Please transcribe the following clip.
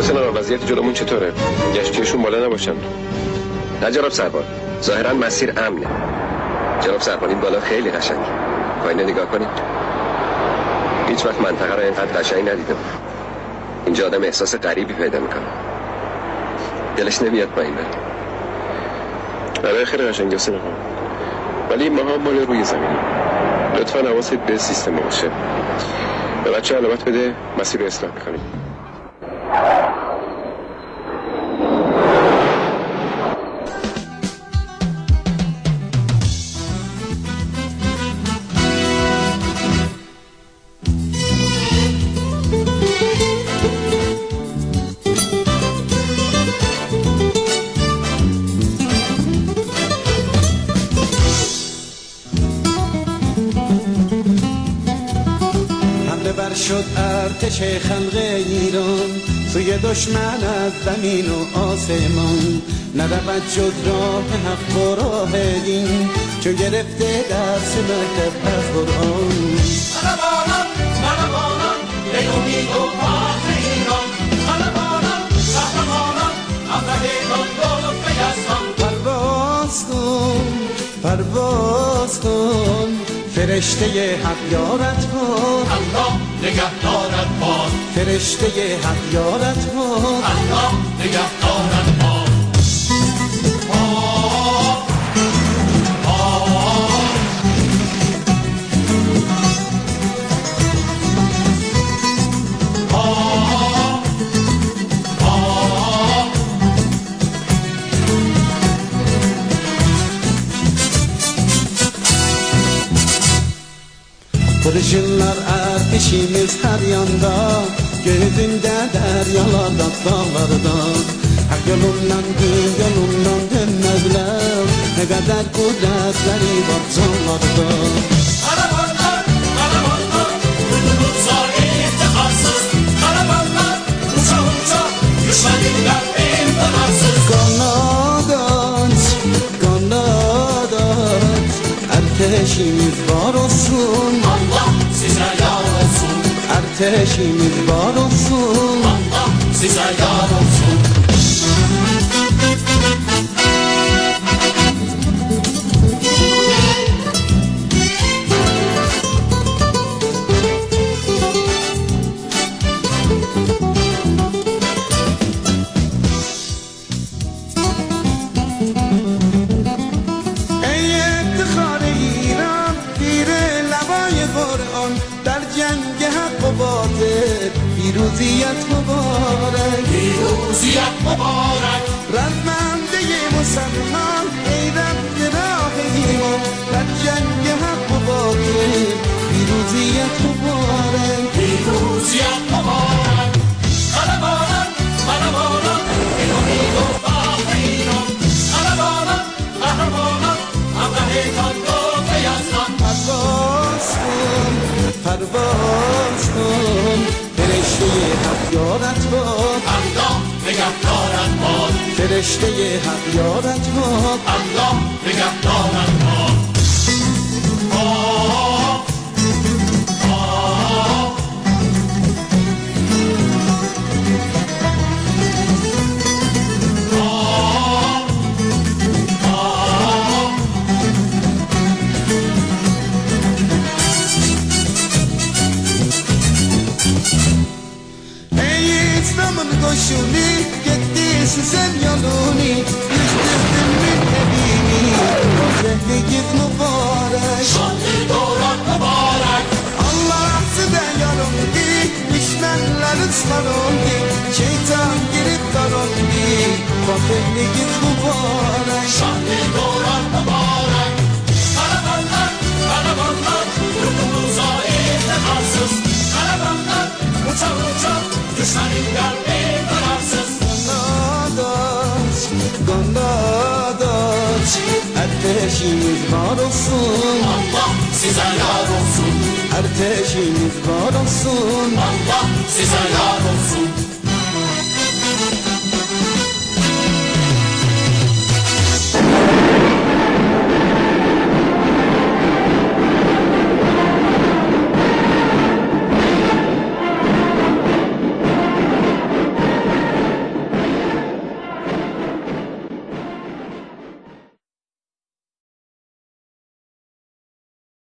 حسین آقا وضعیت جلومون چطوره؟ گشتیشون بالا نباشن؟ نه جناب سربان، ظاهرا مسیر امنه. جناب سربان این بالا خیلی قشنگه. پایین نگاه کنید. هیچ وقت منطقه رو اینقدر قشنگ ندیده بود. اینجا آدم احساس غریبی پیدا میکنه. دلش نمیاد پایین بره. برای خیلی قشنگه حسین آقا. ولی ما هم مال روی زمینیم. لطفاً حواست به سیستم باشه. به بچه علامت بده، مسیر رو اصلاح میکنیم. شد ارتش خلق ایران سوی دشمن از زمین و آسمان، نرود جز راه حق و راه دین، چو گرفته درس مکتب از قرآن. قهرمانان قهرمانان ای امید و فخر ایران، قهرمانان قهرمانان ابرهیمان دولت یزدان. پرواز کن پرواز کن فرشته حق یارت کن، الله نگهدارت باد. فرشته حق یارت کن، الله نگهدارت باد. Kurşunlar ateşimiz her yanda, gözünde deryalarda, dağlarda. Hak yolundan gün yolundan dönmezler, ne kadar kudretleri var canlarda. Karavanlar, karavanlar, kutlusa iftiharsız. Karavanlar, uça uça, düşmanlar imtinarsız. Kanat aç, kanat aç, ateşimiz var olsun. Allah size yar olsun. Ateşimiz var olsun. Allah size yar olsun. پیروزیت مبارک، پیروزیت مبارک. رزمنده مسلمان ای رب راه ایمان، در جنگ حق و باطل پیروزیت مبارک، پیروزیت مبارک. قهرمانان قهرمانان این امید و فخر ایران، قهرمانان قهرمانان ابرهیمان دولت یزدان. پرواز کن پرواز کن فرشته حق یارت باد، الله نگهدارت باد. فرشته حق یارت باد، الله نگهدارت باد. koşuni gitti sen yoluni düştürdün mü evini Zehli git mübarek Şanlı doğrak mübarek Allah size yarımdı düşmanların sarıldı şeytan girip darıldı Zehli git mübarek Şanlı doğrak mübarek Karavanlar, karavanlar yurdumuza iftikarsız Karavanlar uça uça düşmanın gelmeyi kararsız Gondadaç ateşimiz var olsun Allah size yar olsun ateşimiz var olsun Allah size